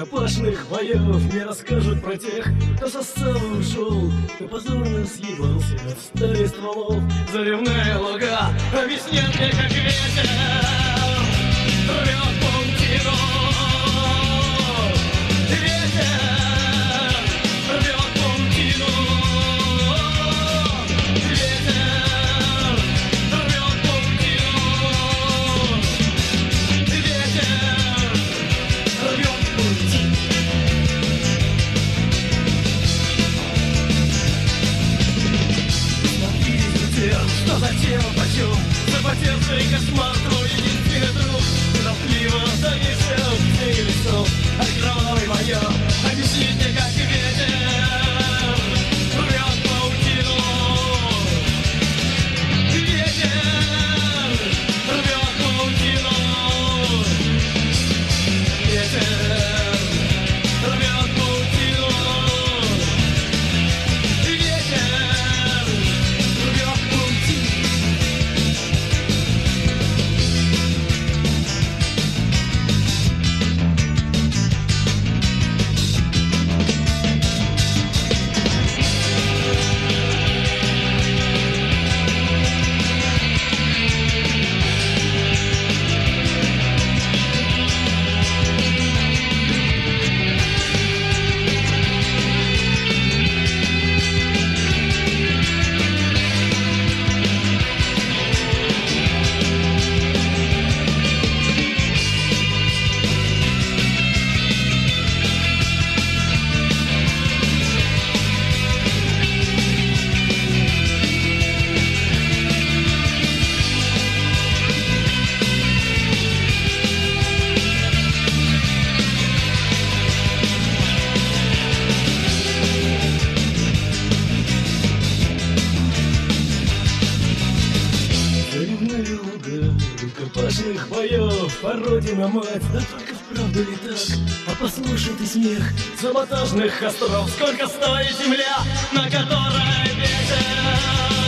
рукопашных боев не расскажут про тех, кто со сцены ушел, кто позорно съебался от стали стволов. Заливные луга объяснят мне, как ветер рвет паутину. Ветер рвет паутину. Ветер рвет паутину. Ветер рвет паутину. Что затем, почем запотевший кошмар твой единственный друг? Торопливо зависел в лицо от крови мое. Объясни мне, как ветер рвет паутину. Ветер рвет паутину. Ветер рвет паутину. Рукопашных боев, а родина мать, да только вправду ли так? А послушай ты смех саботажных костров, сколько стоит земля, на которой ветер